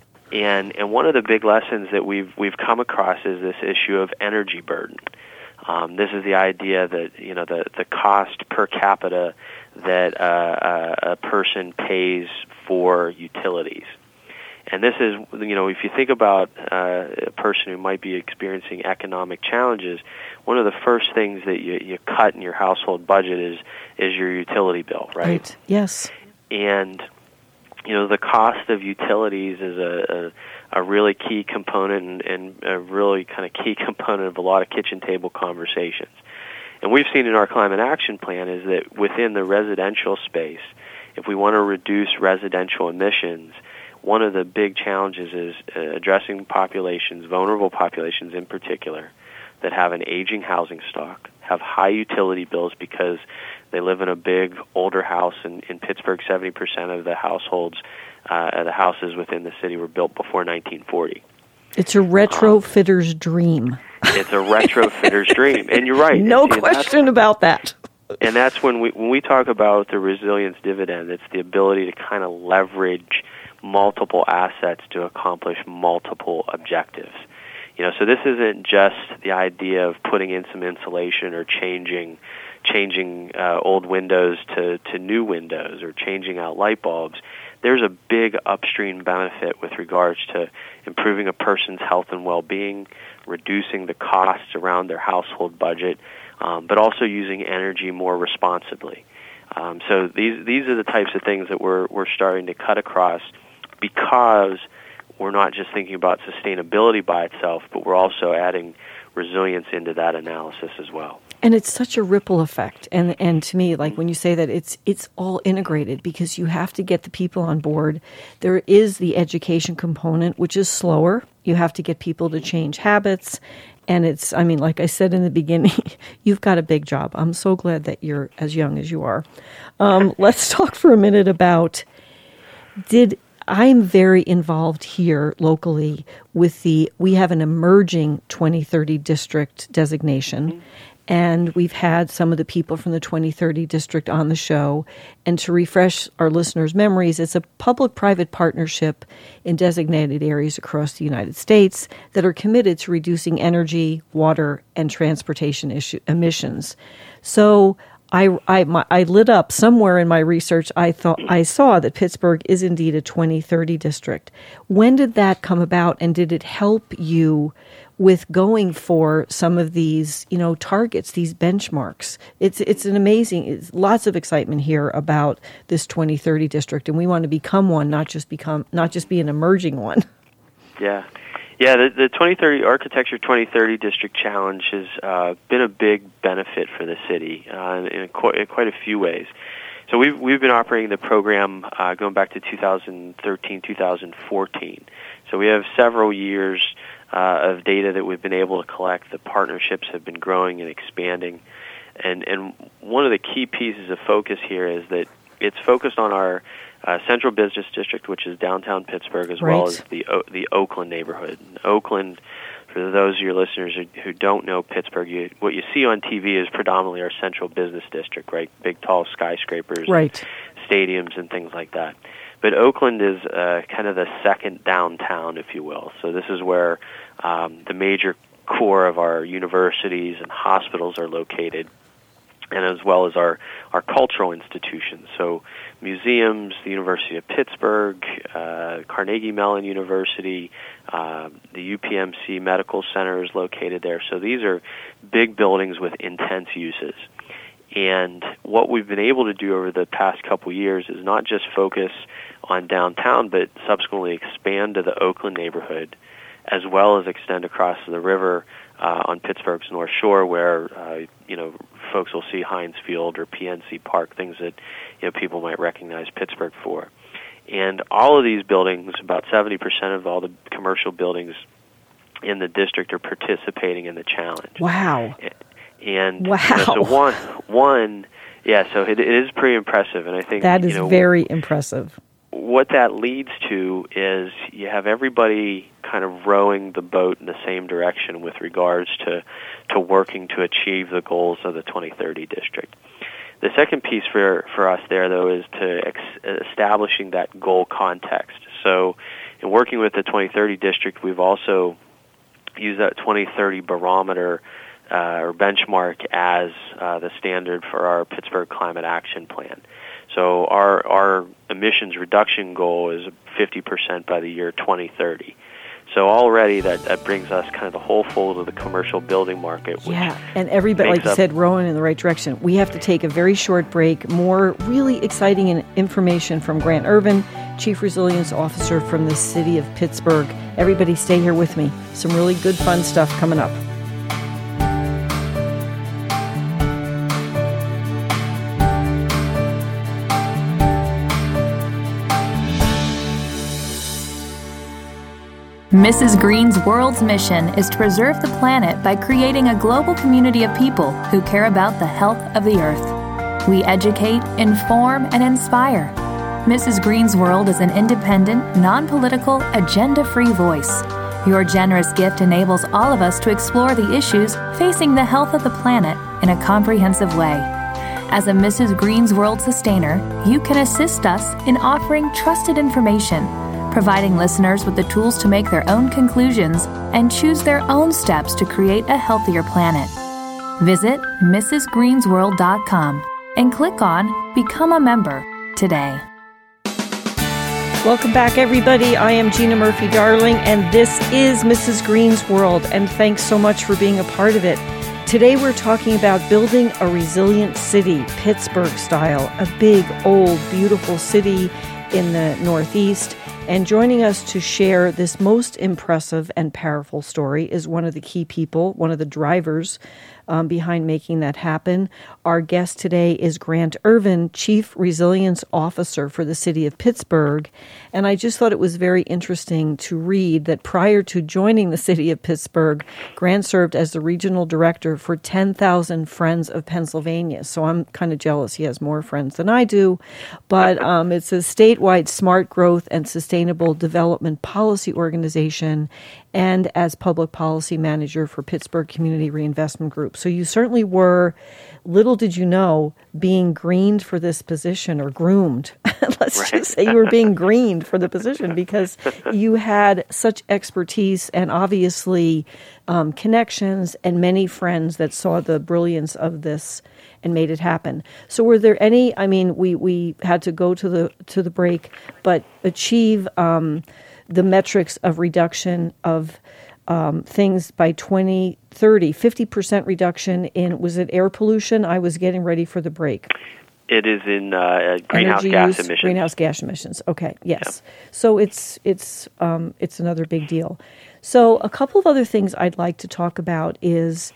C: and and one of the big lessons that we've we've come across is this issue of energy burden. Um, this is the idea that you know the the cost per capita that uh, a, a person pays for utilities. And this is, you know, if you think about uh, a person who might be experiencing economic challenges, one of the first things that you, you cut in your household budget is is your utility bill, right?
B: Right. Yes.
C: And, you know, the cost of utilities is a, a, a really key component and, and a really kind of key component of a lot of kitchen table conversations. And we've seen in our climate action plan is that within the residential space, if we want to reduce residential emissions, one of the big challenges is uh, addressing populations, vulnerable populations in particular, that have an aging housing stock, have high utility bills because they live in a big, older house. In, in Pittsburgh, seventy percent of the households, uh, the houses within the city were built before nineteen forty.
B: It's a retrofitter's um, dream.
C: It's a retrofitter's dream. And you're right.
B: No
C: and,
B: question
C: and
B: about that.
C: And that's when we when we talk about the resilience dividend, it's the ability to kind of leverage multiple assets to accomplish multiple objectives. You know, so this isn't just the idea of putting in some insulation or changing changing uh, old windows to, to new windows or changing out light bulbs. There's a big upstream benefit with regards to improving a person's health and well-being, reducing the costs around their household budget, um, but also using energy more responsibly. Um, so these these are the types of things that we're we're starting to cut across, because we're not just thinking about sustainability by itself, but we're also adding resilience into that analysis as well.
B: And it's such a ripple effect. And and to me, like when you say that, it's it's all integrated, because you have to get the people on board. There is the education component, which is slower. You have to get people to change habits. And it's, I mean, like I said in the beginning, you've got a big job. I'm so glad that you're as young as you are. Um, let's talk for a minute about, did, I'm very involved here locally with the, we have an emerging twenty thirty district designation. Mm-hmm. And we've had some of the people from the twenty thirty district on the show. And to refresh our listeners' memories, it's a public-private partnership in designated areas across the United States that are committed to reducing energy, water, and transportation issue, emissions. So I, I, my, I lit up somewhere in my research. I thought I saw that Pittsburgh is indeed a twenty thirty district. When did that come about, and did it help you with going for some of these, you know, targets, these benchmarks? It's it's an amazing, it's lots of excitement here about this twenty thirty district, and we want to become one, not just become, not just be an emerging one.
C: Yeah. Yeah, the, the twenty thirty Architecture twenty thirty District Challenge has uh, been a big benefit for the city uh, in, in, qu- in quite a few ways. So we've we've been operating the program uh, going back to two thousand thirteen, two thousand fourteen. So we have several years uh, of data that we've been able to collect. The partnerships have been growing and expanding, and and one of the key pieces of focus here is that it's focused on our Uh, Central Business District, which is downtown Pittsburgh, as
B: right.
C: well as the o- the Oakland neighborhood. Oakland, for those of your listeners who, who don't know Pittsburgh, you, what you see on T V is predominantly our Central Business District, right? Big, tall skyscrapers,
B: right.
C: stadiums, and things like that. But Oakland is uh, kind of the second downtown, if you will. So this is where um, the major core of our universities and hospitals are located, and as well as our, our cultural institutions. So museums, the University of Pittsburgh, uh, Carnegie Mellon University, uh, the U P M C Medical Center is located there. So these are big buildings with intense uses. And what we've been able to do over the past couple years is not just focus on downtown, but subsequently expand to the Oakland neighborhood, as well as extend across the river uh, on Pittsburgh's North Shore, where uh, you know folks will see Heinz Field or P N C Park, things that you know people might recognize Pittsburgh for. And all of these buildings, about seventy percent of all the commercial buildings in the district, are participating in the challenge.
B: Wow!
C: And
B: wow!
C: You know, so one, one, yeah. So it, it is pretty impressive, and I think
B: that is
C: you know,
B: very impressive.
C: What that leads to is you have everybody kind of rowing the boat in the same direction with regards to, to working to achieve the goals of the twenty thirty district. The second piece for, for us there, though, is to ex- establishing that goal context. So in working with the twenty thirty district, we've also used that twenty thirty barometer uh, or benchmark as uh, the standard for our Pittsburgh Climate Action Plan. So our our emissions reduction goal is fifty percent by the year twenty thirty. So already that, that brings us kind of the whole fold of the commercial building market. Which
B: yeah, and everybody, like you said, rowing in the right direction. We have to take a very short break. More really exciting information from Grant Irvin, Chief Resilience Officer from the City of Pittsburgh. Everybody stay here with me. Some really good fun stuff coming up.
D: Missus Green's World's mission is to preserve the planet by creating a global community of people who care about the health of the earth. We educate, inform, and inspire. Missus Green's World is an independent, non-political, agenda-free voice. Your generous gift enables all of us to explore the issues facing the health of the planet in a comprehensive way. As a Missus Green's World sustainer, you can assist us in offering trusted information, providing listeners with the tools to make their own conclusions and choose their own steps to create a healthier planet. Visit Missus Greens World dot com and click on Become a Member today.
B: Welcome back, everybody. I am Gina Murphy Darling, and this is Missus Green's World, and thanks so much for being a part of it. Today we're talking about building a resilient city, Pittsburgh style, a big, old, beautiful city in the Northeast. And joining us to share this most impressive and powerful story is one of the key people, one of the drivers um, behind making that happen. Our guest today is Grant Irvin, Chief Resilience Officer for the City of Pittsburgh. And I just thought it was very interesting to read that prior to joining the City of Pittsburgh, Grant served as the Regional Director for ten thousand Friends of Pennsylvania. So I'm kind of jealous he has more friends than I do. But um, it's a statewide smart growth and sustainable development policy organization, and as public policy manager for Pittsburgh Community Reinvestment Group. So you certainly were, little did you know, being greened for this position, or groomed. Let's right. just say you were being greened for the position, because you had such expertise and obviously um, connections and many friends that saw the brilliance of this and made it happen. So were there any, I mean, we, we had to go to the to the break, but achieve um, the metrics of reduction of um, things by twenty thirty, fifty percent reduction in, was it air pollution? I was getting ready for the break.
C: It is in uh, greenhouse
B: Energy
C: gas
B: use,
C: emissions.
B: Greenhouse gas emissions. Okay, yes.
C: Yeah.
B: So it's it's um, it's another big deal. So a couple of other things I'd like to talk about is,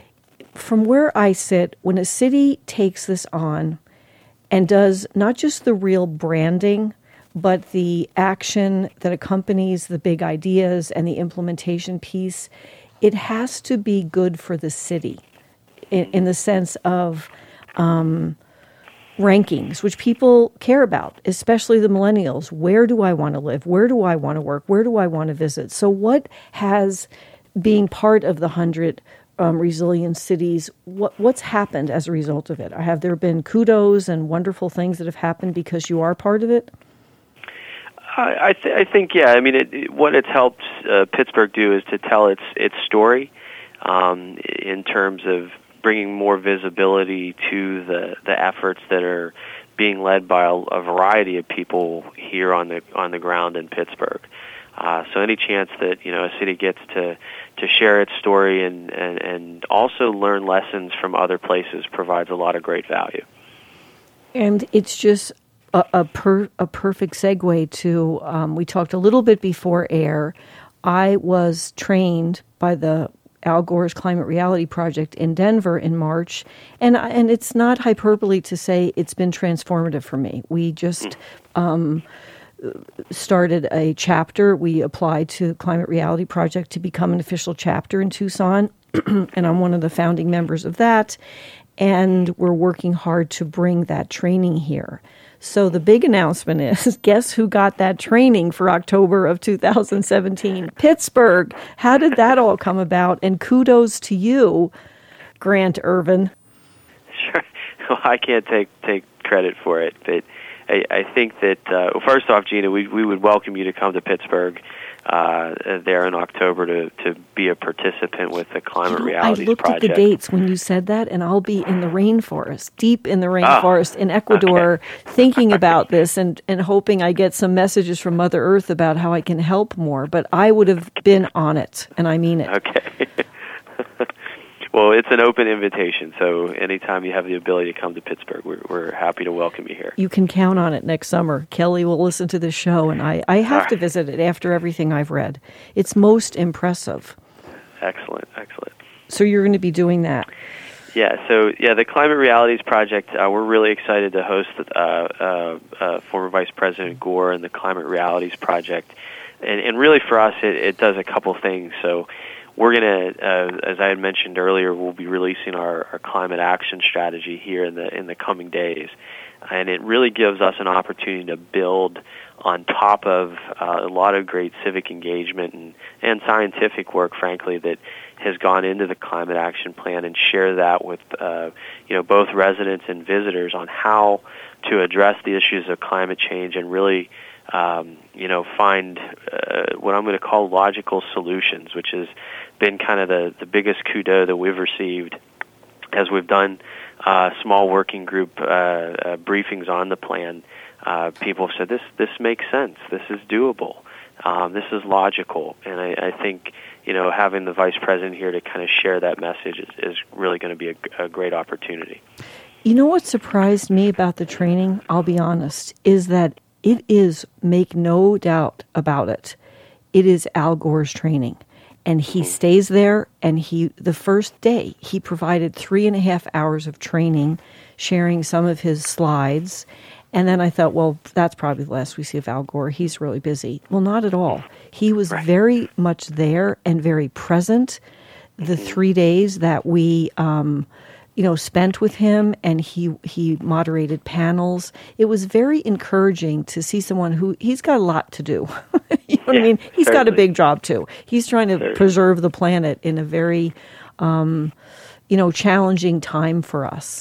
B: from where I sit, when a city takes this on and does not just the real branding, but the action that accompanies the big ideas and the implementation piece, it has to be good for the city in, in the sense of um, rankings, which people care about, especially the millennials. Where do I want to live? Where do I want to work? Where do I want to visit? So what has, being part of the hundred Um, resilient cities, what, what's happened as a result of it? Have there been kudos and wonderful things that have happened because you are part of it?
C: I, th- I think, yeah. I mean, it, it, what it's helped uh, Pittsburgh do is to tell its its story um, in terms of bringing more visibility to the, the efforts that are being led by a, a variety of people here on the on the ground in Pittsburgh. Uh, so any chance that, you know, a city gets to, to share its story and, and, and also learn lessons from other places provides a lot of great value.
B: And it's just a, a, per, a perfect segue to, um, we talked a little bit before air. I was trained by the Al Gore's Climate Reality Project in Denver in March, and and it's not hyperbole to say it's been transformative for me. We just... Mm. Um, started a chapter. We applied to Climate Reality Project to become an official chapter in Tucson, and I'm one of the founding members of that. And we're working hard to bring that training here. So the big announcement is, guess who got that training for October of two thousand seventeen? Pittsburgh. How did that all come about? And kudos to you, Grant Irvin.
C: Sure. Well, I can't take take credit for it, but I, I think that, uh, well, first off, Gina, we, we would welcome you to come to Pittsburgh uh, there in October to, to be a participant with the Climate
B: you know,
C: Realities
B: I looked
C: Project.
B: at the dates when you said that, and I'll be in the rainforest, deep in the rainforest
C: oh,
B: in Ecuador,
C: okay.
B: thinking about this and, and hoping I get some messages from Mother Earth about how I can help more. But I would have been on it, and I mean it.
C: Okay. Well, it's an open invitation, so anytime you have the ability to come to Pittsburgh, we're, we're happy to welcome you here.
B: You can count on it next summer. Kelly will listen to this show, and I, I have
C: right.
B: to visit it after everything I've read. It's most impressive.
C: Excellent, excellent.
B: So you're going to be doing that.
C: Yeah, so, yeah, the Climate Realities Project, uh, we're really excited to host uh, uh, uh, former Vice President Gore and the Climate Realities Project. And, and really for us, it, it does a couple things. So we're going to, uh, as I had mentioned earlier, we'll be releasing our, our climate action strategy here in the in the coming days, and it really gives us an opportunity to build on top of uh, a lot of great civic engagement and, and scientific work, frankly, that has gone into the climate action plan, and share that with uh, you know both residents and visitors on how to address the issues of climate change and really Um, you know, find uh, what I'm going to call logical solutions, which has been kind of the, the biggest kudo that we've received as we've done uh, small working group uh, uh, briefings on the plan. Uh, people have said, this this makes sense, this is doable, um, this is logical, and I, I think, you know, having the Vice President here to kind of share that message is, is really going to be a, a great opportunity.
B: You know what surprised me about the training, I'll be honest, is that it is, make no doubt about it, it is Al Gore's training. And he stays there, and he, the first day, he provided three and a half hours of training, sharing some of his slides. And then I thought, well, that's probably the last we see of Al Gore. He's really busy. Well, not at all. He was right. very much there and very present the three days that we um, you know, spent with him, and he he moderated panels. It was very encouraging to see someone who, he's got a lot to do. You know what yeah, I mean? He's certainly got a big job too. He's trying to certainly. preserve the planet in a very, um, you know, challenging time for us.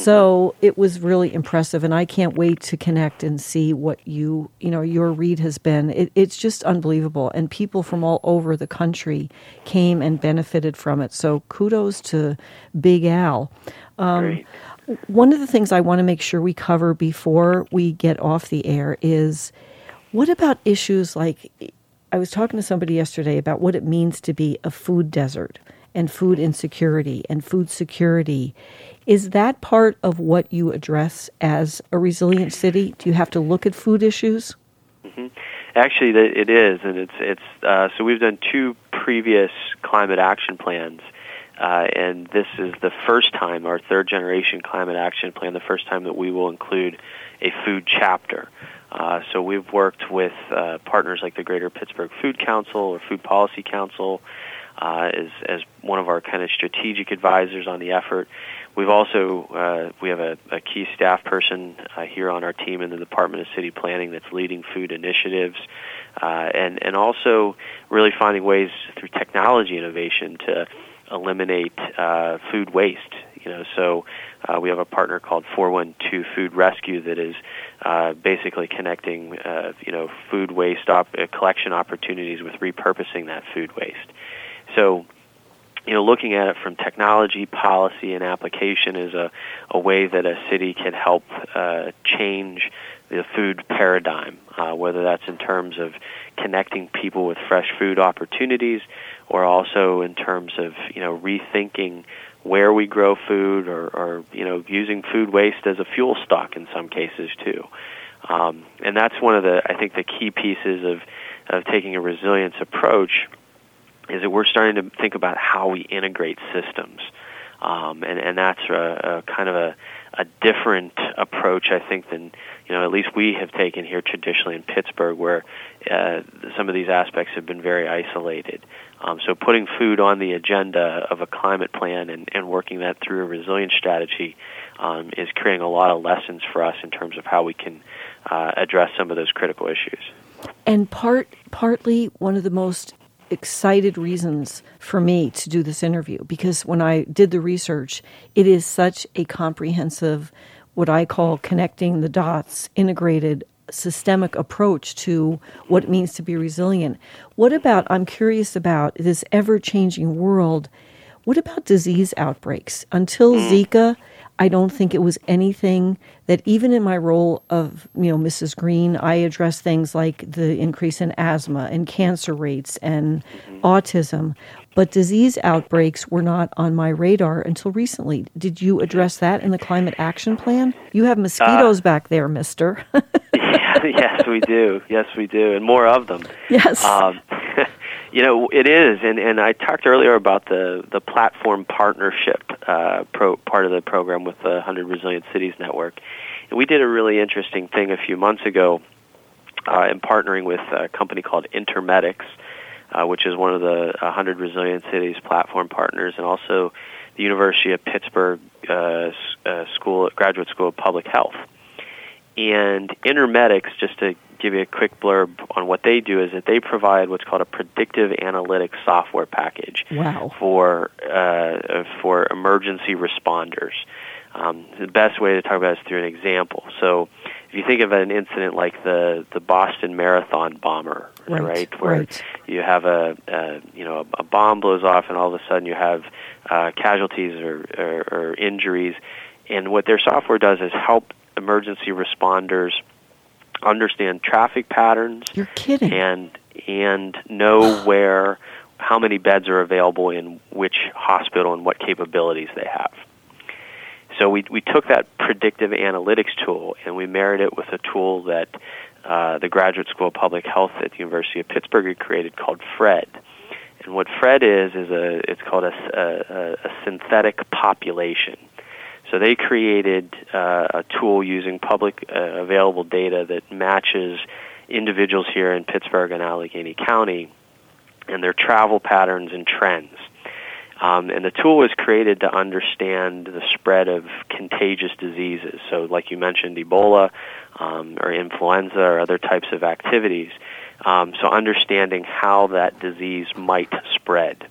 B: So it was really impressive, and I can't wait to connect and see what you, you know, your read has been. It, it's just unbelievable, and people from all over the country came and benefited from it. So kudos to Big Al. Um,
C: Great.
B: One of the things I want to make sure we cover before we get off the air is, what about issues like, I was talking to somebody yesterday about what it means to be a food desert and food insecurity and food security. Is that part of what you address as a resilient city? Do you have to look at food issues?
C: Mm-hmm. Actually, it is, and it's it's. Uh, so we've done two previous climate action plans, uh, and this is the first time, our third generation climate action plan, the first time that we will include a food chapter. Uh, so we've worked with uh, partners like the Greater Pittsburgh Food Council or Food Policy Council uh, as as one of our kind of strategic advisors on the effort. We've also, uh, we have a, a key staff person uh, here on our team in the Department of City Planning that's leading food initiatives, uh, and, and also really finding ways through technology innovation to eliminate uh, food waste. You know, so uh, we have a partner called four one two Food Rescue that is uh, basically connecting, uh, you know, food waste op- uh, collection opportunities with repurposing that food waste. So, you know, looking at it from technology, policy, and application is a, a way that a city can help uh, change the food paradigm, uh, whether that's in terms of connecting people with fresh food opportunities, or also in terms of, you know, rethinking where we grow food, or, or you know, using food waste as a fuel stock in some cases too. Um, and that's one of the, I think, the key pieces of, of taking a resilience approach, is that we're starting to think about how we integrate systems. Um, and, and that's a, a kind of a, a different approach, I think, than, you know, at least we have taken here traditionally in Pittsburgh, where uh, some of these aspects have been very isolated. Um, so putting food on the agenda of a climate plan and, and working that through a resilience strategy um, is creating a lot of lessons for us in terms of how we can uh, address some of those critical issues.
B: And part partly one of the most excited reasons for me to do this interview, because when I did the research, it is such a comprehensive, what I call connecting the dots, integrated, systemic approach to what it means to be resilient. What about, I'm curious about this ever-changing world, what about disease outbreaks? Until Zika, I don't think it was anything that, even in my role of, you know, Missus Green, I addressed things like the increase in asthma and cancer rates and mm-hmm. autism. But disease outbreaks were not on my radar until recently. Did you address that in the Climate Action Plan? You have mosquitoes uh, back there, mister.
C: yeah, yes, we do. Yes, we do. And more of them.
B: Yes.
C: Um, You know, it is, and, and I talked earlier about the, the platform partnership uh, pro, part of the program with the one hundred Resilient Cities Network. And we did a really interesting thing a few months ago uh, in partnering with a company called Intermedics, uh, which is one of the one hundred Resilient Cities platform partners, and also the University of Pittsburgh uh, uh, School, Graduate School of Public Health. And Intermedics, just to give you a quick blurb on what they do, is that they provide what's called a predictive analytics software package
B: wow.
C: for uh, for emergency responders. Um, the best way to talk about it is through an example. So if you think of an incident like the, the Boston Marathon bomber,
B: right,
C: right where
B: right.
C: you have a, a you know a bomb blows off and all of a sudden you have uh, casualties or, or, or injuries, and what their software does is help emergency responders understand traffic patterns.
B: You're kidding.
C: and and know where, how many beds are available in which hospital and what capabilities they have. So we we took that predictive analytics tool and we married it with a tool that uh, the Graduate School of Public Health at the University of Pittsburgh had created called FRED. And what FRED is is a it's called a, a, a synthetic population. So they created uh, a tool using public uh, available data that matches individuals here in Pittsburgh and Allegheny County and their travel patterns and trends. Um, and the tool was created to understand the spread of contagious diseases. So like you mentioned, Ebola um, or influenza or other types of activities. Um, so understanding how that disease might spread.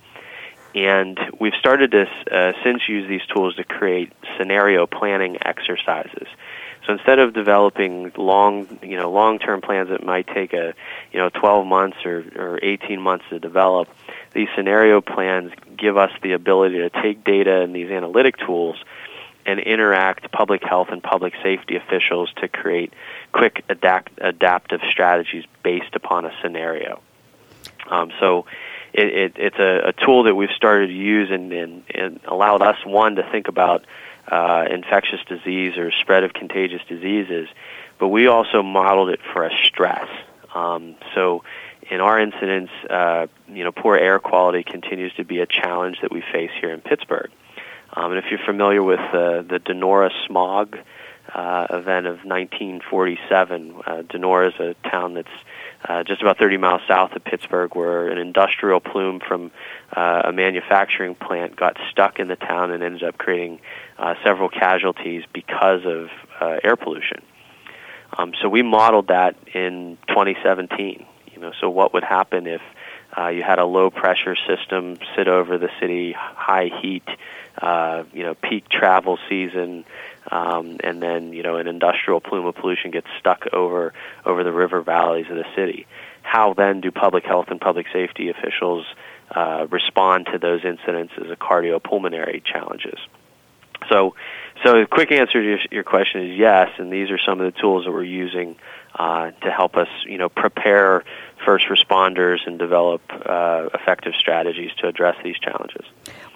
C: And we've started to uh, since use these tools to create scenario planning exercises. So instead of developing long, you know, long-term plans that might take a, you know, twelve months or, or eighteen months to develop, these scenario plans give us the ability to take data and these analytic tools and interact public health and public safety officials to create quick adapt, adaptive strategies based upon a scenario. Um, so it, it, it's a, a tool that we've started to use and, and, and allowed us, one, to think about uh, infectious disease or spread of contagious diseases, but we also modeled it for a stress. Um, so in our incidents, uh, you know, poor air quality continues to be a challenge that we face here in Pittsburgh. Um, and if you're familiar with uh, the Donora smog uh, event of nineteen forty-seven, uh, Donora is a town that's uh, just about thirty miles south of Pittsburgh, where an industrial plume from uh, a manufacturing plant got stuck in the town and ended up creating uh, several casualties because of uh, air pollution. Um, so we modeled that in twenty seventeen. You know, so what would happen if uh, you had a low-pressure system sit over the city, high heat, uh, you know, peak travel season, um, and then, you know, an industrial plume of pollution gets stuck over over the river valleys of the city. How then do public health and public safety officials uh, respond to those incidents as a cardiopulmonary challenges? So, so the quick answer to your, your question is yes, and these are some of the tools that we're using uh, to help us, you know, prepare first responders and develop uh, effective strategies to address these challenges.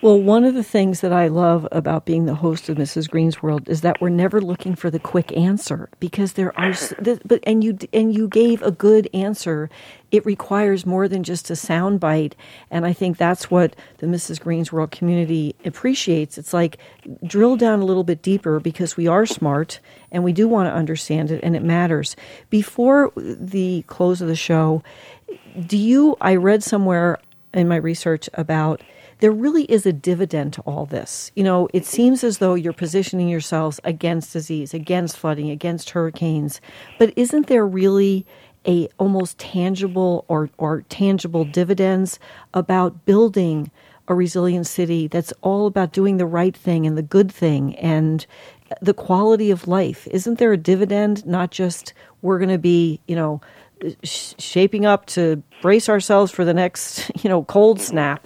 B: Well, one of the things that I love about being the host of Missus Green's World is that we're never looking for the quick answer, because there are, but and you and you gave a good answer. It requires more than just a sound bite, and I think that's what the Missus Green's World community appreciates. It's like, drill down a little bit deeper, because we are smart and we do want to understand it, and it matters. Before the close of the show, do you? I read somewhere in my research about, there really is a dividend to all this. You know, it seems as though you're positioning yourselves against disease, against flooding, against hurricanes, but isn't there really a almost tangible or, or tangible dividends about building a resilient city that's all about doing the right thing and the good thing and the quality of life? Isn't there a dividend, not just we're going to be, you know, sh- shaping up to brace ourselves for the next, you know, cold snap?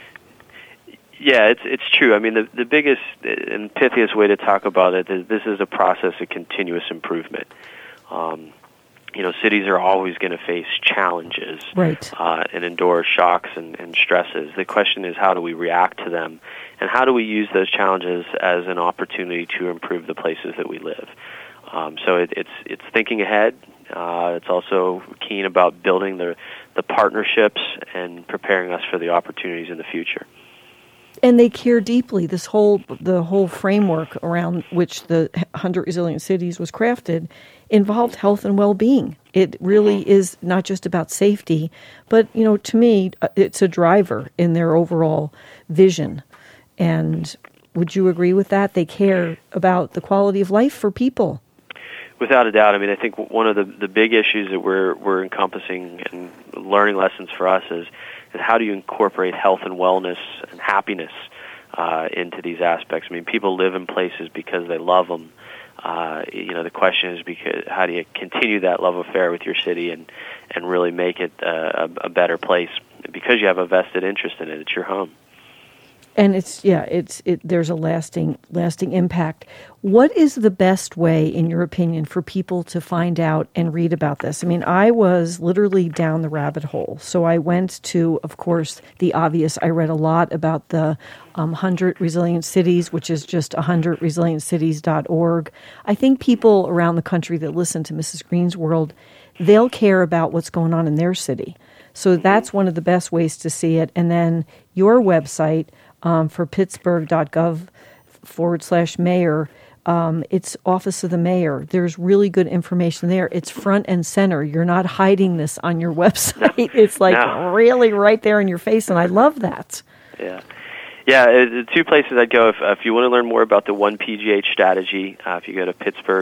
C: Yeah, it's it's true. I mean, the the biggest and pithiest way to talk about it is this is a process of continuous improvement. Um, you know, cities are always going to face challenges,
B: right,
C: uh, and endure shocks and, and stresses. The question is, how do we react to them, and how do we use those challenges as an opportunity to improve the places that we live? Um, so it, it's it's thinking ahead. Uh, it's also keen about building the the partnerships and preparing us for the opportunities in the future.
B: And they care deeply. This whole the whole framework around which the one hundred Resilient Cities was crafted involved health and well-being. It really is not just about safety, but, you know, to me, it's a driver in their overall vision. And would you agree with that? They care about the quality of life for people.
C: Without a doubt. I mean, I think one of the, the big issues that we're we're encompassing and learning lessons for us is, is how do you incorporate health and wellness and happiness uh, into these aspects? I mean, people live in places because they love them. Uh, you know, the question is, because how do you continue that love affair with your city and, and really make it uh, a, a better place? Because you have a vested interest in it. It's your home.
B: And it's, yeah, it's it. There's a lasting, lasting impact. What is the best way, in your opinion, for people to find out and read about this? I mean, I was literally down the rabbit hole. So I went to, of course, the obvious. I read a lot about the um, one hundred Resilient Cities, which is just one hundred resilient cities dot org. I think people around the country that listen to Missus Green's World, they'll care about what's going on in their city. So that's one of the best ways to see it. And then your website, Um, for pittsburgh.gov forward slash mayor. Um, it's Office of the Mayor. There's really good information there. It's front and center. You're not hiding this on your website. No. It's like no. really right there in your face, and I love that.
C: Yeah. Yeah, the two places I'd go, if, if you want to learn more about the one P G H strategy, uh, if you go to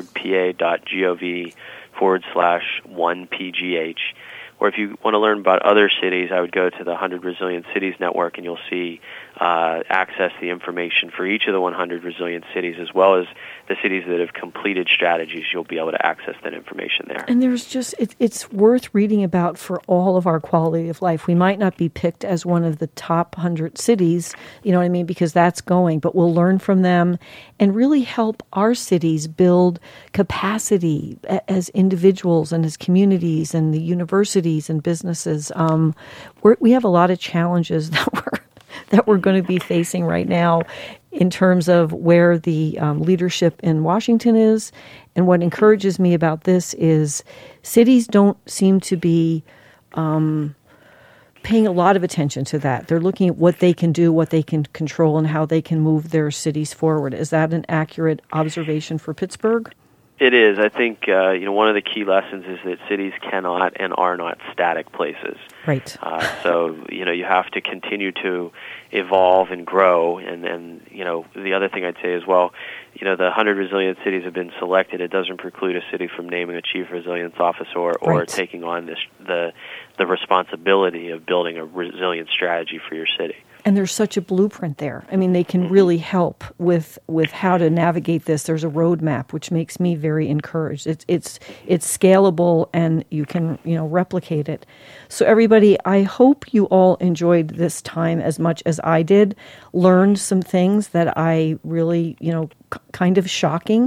C: pittsburghpa.gov forward slash one P G H. Or if you want to learn about other cities, I would go to the one hundred Resilient Cities Network, and you'll see uh, access the information for each of the one hundred resilient cities, as well as the cities that have completed strategies. You'll be able to access that information there.
B: And there's just, it, it's worth reading about for all of our quality of life. We might not be picked as one of the top one hundred cities, you know what I mean, because that's going, but we'll learn from them and really help our cities build capacity as individuals and as communities and the universities and businesses. Um, we're, we have a lot of challenges that we're that we're going to be facing right now in terms of where the um, leadership in Washington is. And what encourages me about this is cities don't seem to be um, paying a lot of attention to that. They're looking at what they can do, what they can control, and how they can move their cities forward. Is that an accurate observation for Pittsburgh?
C: It is. I think uh, you know one of the key lessons is that cities cannot and are not static places.
B: Right.
C: Uh, so you know you have to continue to evolve and grow. And and you know the other thing I'd say as well, you know the one hundred resilient cities have been selected. It doesn't preclude a city from naming a chief resilience officer or, or
B: right.
C: taking on this the the responsibility of building a resilient strategy for your city.
B: And there's such a blueprint there. I mean, they can really help with with how to navigate this. There's a roadmap, which makes me very encouraged. It's it's it's scalable, and you can you know replicate it. So everybody, I hope you all enjoyed this time as much as I did. Learned some things that I really you know c- kind of shocking.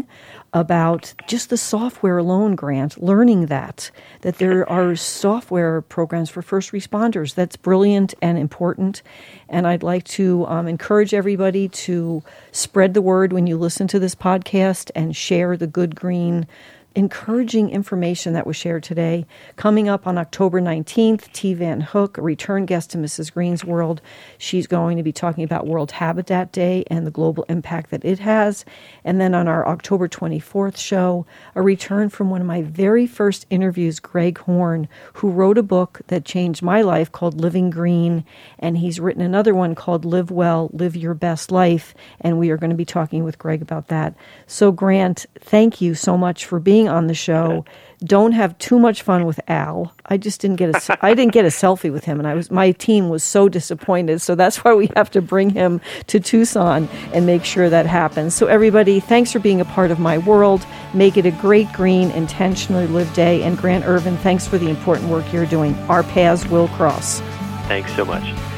B: about just the software alone, Grant, learning that, that there are software programs for first responders. That's brilliant and important. And I'd like to um, encourage everybody to spread the word when you listen to this podcast and share the Good Green encouraging information that was shared today. Coming up on October nineteenth, T. Van Hook, a return guest to Missus Green's World. She's going to be talking about World Habitat Day and the global impact that it has. And then on our October twenty-fourth show, a return from one of my very first interviews, Greg Horn, who wrote a book that changed my life called Living Green. And he's written another one called Live Well, Live Your Best Life. And we are going to be talking with Greg about that. So, Grant, thank you so much for being on the show. Don't have too much fun with Al. I just didn't get a I didn't get a selfie with him, and I was my team was so disappointed. So that's why we have to bring him to Tucson and make sure that happens. So everybody, thanks for being a part of my world. Make it a great, green, intentionally lived day. And Grant Irvin, thanks for the important work you're doing. Our paths will cross.
C: Thanks so much.